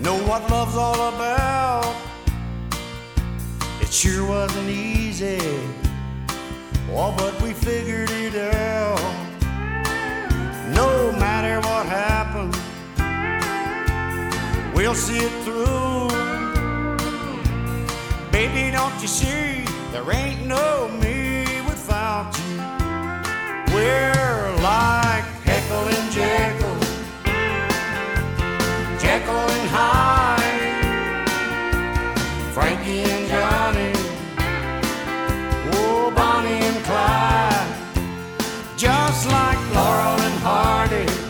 know what love's all about. It sure wasn't easy, oh, but we figured it out. No matter what happened, we'll see it through. Baby, don't you see, there ain't no me without you. We're like Heckle and Jekyll, Jekyll and Hyde.